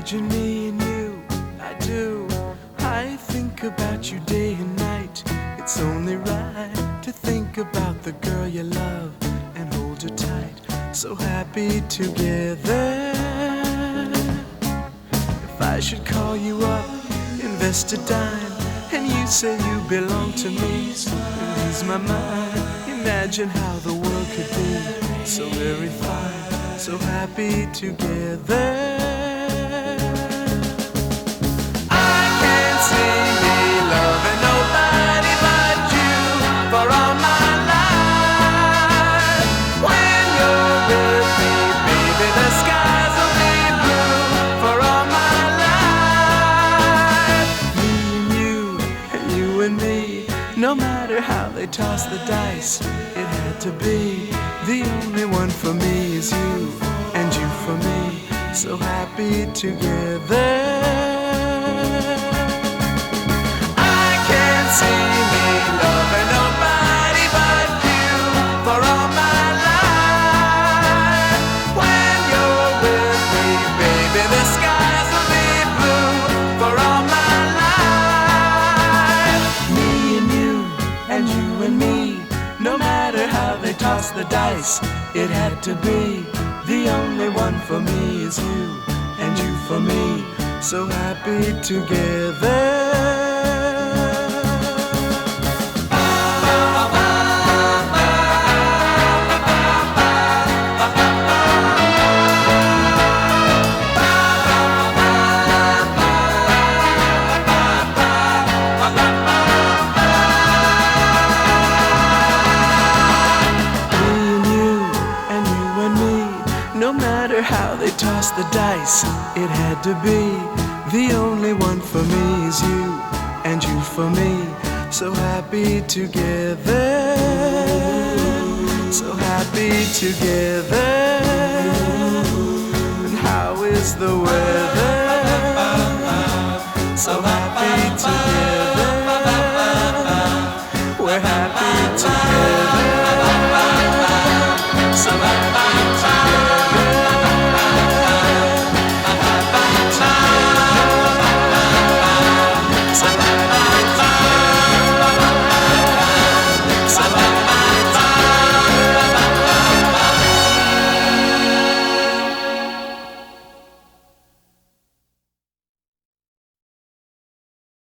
Imagine me and you, I do. I think about you day and night. It's only right to think about the girl you love and hold her tight. So happy together. If I should call you up, invest a dime, and you say you belong to me, ease my mind. Imagine how the world could be so very fine, so happy together. No matter how they toss the dice, it had to be. The only one for me is you, and you for me, so happy together. I can't see me loving nobody but you for all my life. When you're with me, baby, the skies will be blue for all my life. Me and you, and you and me, no matter how they toss the dice, it had to be. The only one for me is you, and you for me, so happy together. No matter how they toss the dice, it had to be. The only one for me is you, and you for me, so happy together. So happy together. And how is the weather? So happy together.